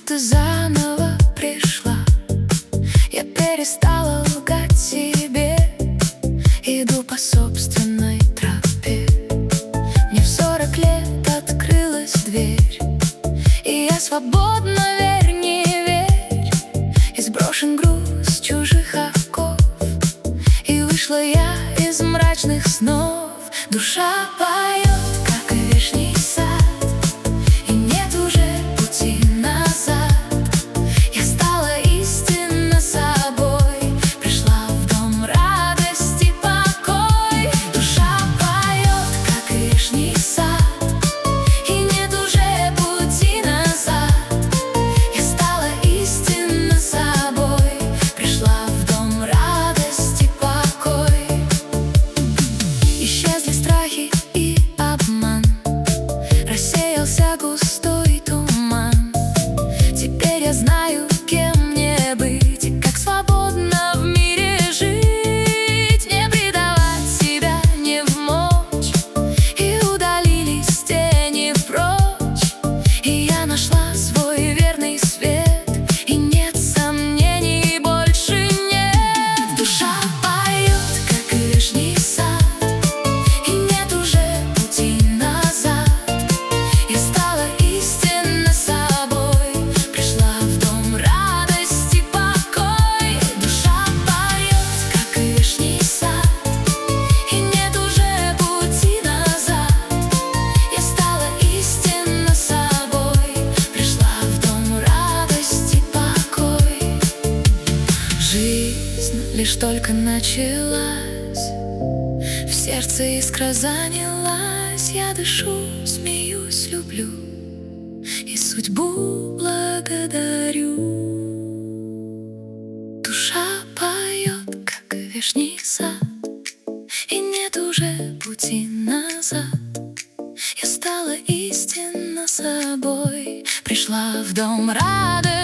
ты заново пришла. Я перестала лгать себе, иду по собственной тропе. Мне в 40 лет открылась дверь, и я свободна, верь, не верь. И сброшен груз чужих оков, и вышла я из мрачных снов. Душа поет, как и вешний сад, и нет уже пути назад. Я стала истинно собой, пришла в дом радости, покой. Душа поет, как и вешний сад, и нет уже пути назад. Я стала истинно собой, пришла в дом радости, покой. Исчезли страхи и обман, рассеялся густой туман. Теперь я знаю, кем мне быть, и как свободно в мире жить. Не предавать себя не в мочь, и удалились тени прочь. И я нашла свой верный свет, и нет сомнений, больше нет. Душа поет, как и вешний сад, и нет уже пути назад. Я стала истинно собой, пришла в дом радости, покой. Душа поет, как и вешний сад, и нет уже пути назад. Я стала истинно собой, пришла в дом радости, покой. Жизнь лишь только началась, в сердце искра занялась. Я дышу, смеюсь, люблю и судьбу благодарю. Душа поет, как и вешний сад, и нет уже пути назад. Я стала истинно собой, пришла в дом радости.